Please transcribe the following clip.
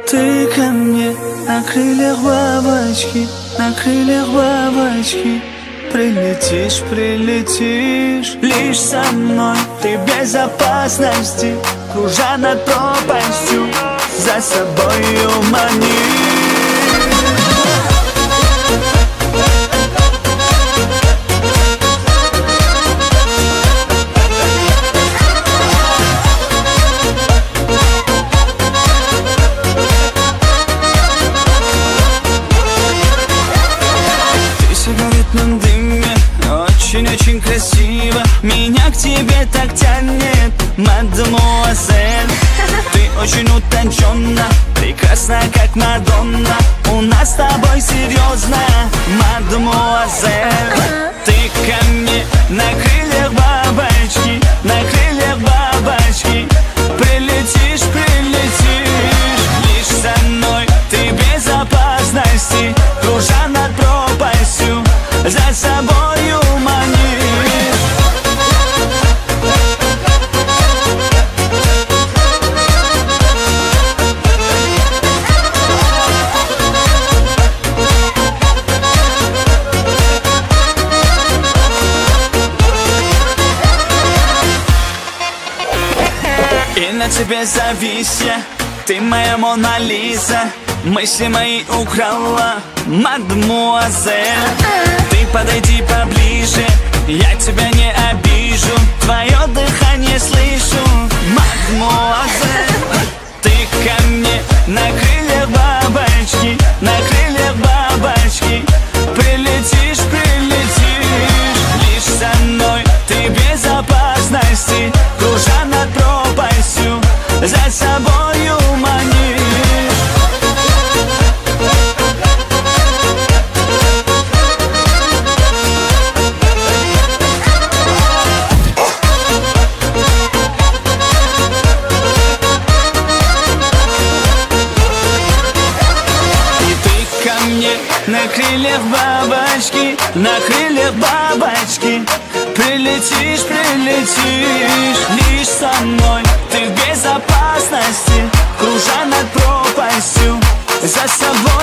Ты ко мне на крыльях бабочки, на крыльях бабочки. Прилетишь, прилетишь лишь со мной. Ты в безопасности, кружа над пропастью, за собой уманишь. Очень красиво, меня к тебе так тянет, мадемуазель. Ты очень утонченна, прекрасна, как Мадонна. У нас с тобой серьезно, мадемуазель. Ты ко мне на крыльях бабочки, на крыльях бабочки. Прилетишь, прилетишь лишь со мной. Ты в безопасности, кружа над пропастью, за собою манишь. И на тебе завися, ты моя Мона Лиза. Мысли мои украла, мадемуазель. Ты подойди поближе, я тебя не обижу. Твое дыхание слышу, мадемуазель. Ты ко мне на крыльях бабочки, на крыльях бабочки. Прилетишь, прилетишь лишь со мной. Ты в безопасности, кружа над пропастью, за собою манишь. На крыльях бабочки, на крыльях бабочки. Прилетишь, прилетишь лишь со мной. Ты в безопасности, кружа над пропастью, за собой